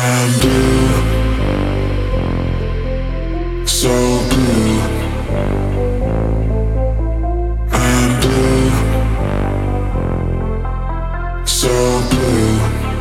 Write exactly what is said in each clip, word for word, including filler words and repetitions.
I'm blue, so blue. I'm blue, so blue.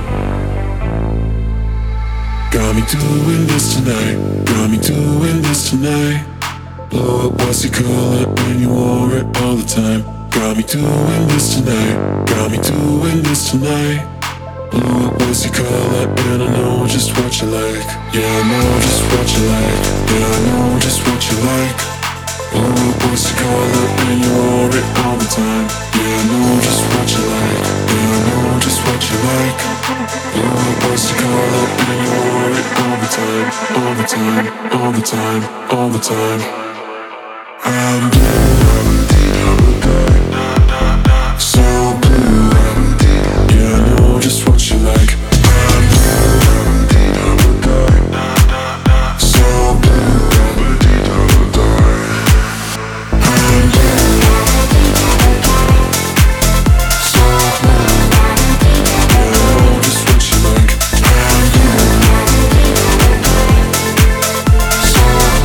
Got me doing this tonight, got me doing this tonight. Blow up, what's your color when you wore it all the time? Got me doing this tonight, got me doing this tonight. Blow up, what's your color and I know just what you like. Yeah, I know just what you like, yeah, I know just what you like. Blow up, what's your color and you wore it all the time? Yeah, I know just what you like, yeah, I know just what you like. Blow up, what's your color and you wore it all the time, all the time, all the time, all the time. I'm blue, so blue. Yeah, I know just what you like. I'm blue, so blue. I'm blue, so blue. Yeah, I know just what you like. I'm blue, so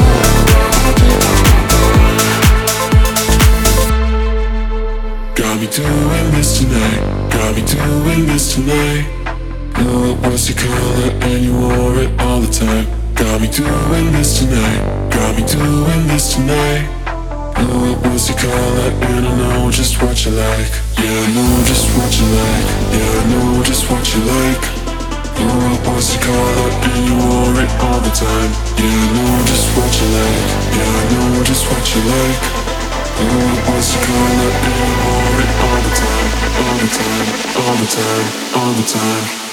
got me doing this tonight, got me doing this tonight. Know it was your color and you wore it all the time. Got me doing this tonight, got me doing this tonight. Know it was your color and I know just what you like. Yeah, I know just what you like, yeah, I know just what you like. Know it was your color and you wore it all the time. Yeah, I know just what you like, yeah, I know just what you like. Oh, what's your color and you wore it all the time, all the time, all the time, all the time.